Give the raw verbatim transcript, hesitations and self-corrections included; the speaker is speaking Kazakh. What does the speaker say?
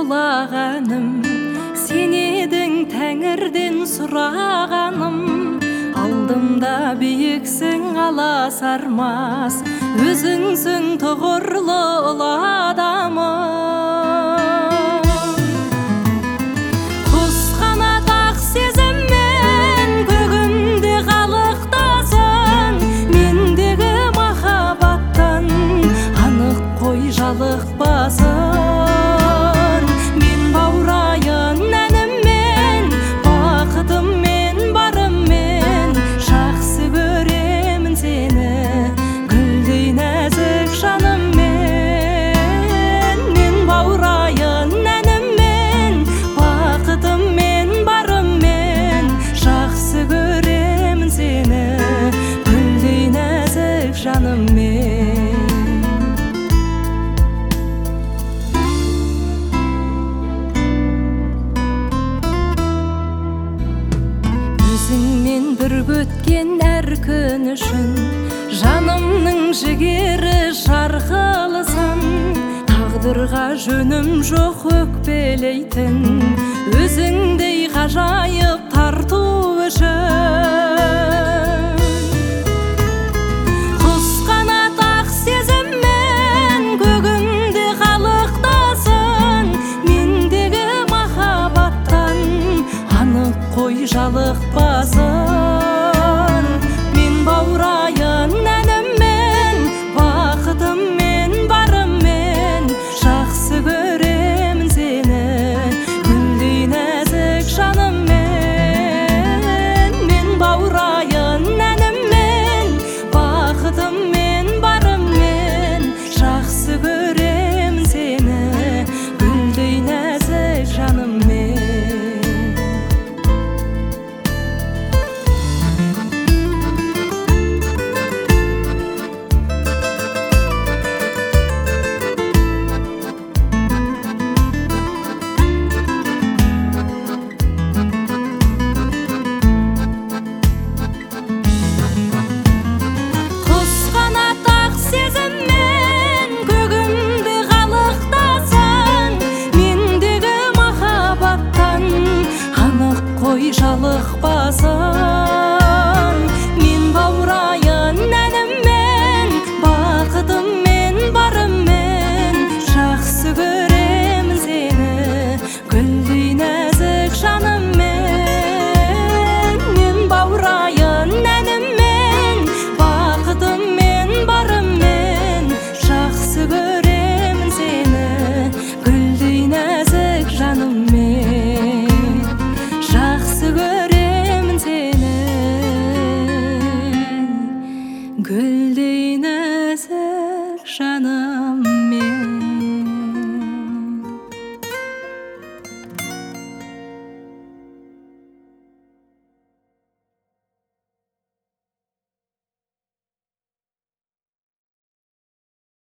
сулағаным, сен едің тәңірден сұрағаным. Алдымда биіксің аласармас, өзіңсің тұғырлы ұлы адамым. Құс қанат ақ сезіммен көгімде қалықтасың, мендегі махаббаттан анық қой жалықпасын. Мен баурайын әніммен, бақытыммен, барыммен, жақсы көремін сені гүлдей нәзік жаныммен. Мен баурайын әніммен, бақытыммен, барыммен, жақсы көремін сені гүлдей нәзік жаныммен. Өзіңмен бірге өткен әр күн үшін жанымның жігері жарқылысын. Тағдырға жөнім жоқ өкпелейтін, өзіңдей ғажайып тарту үшін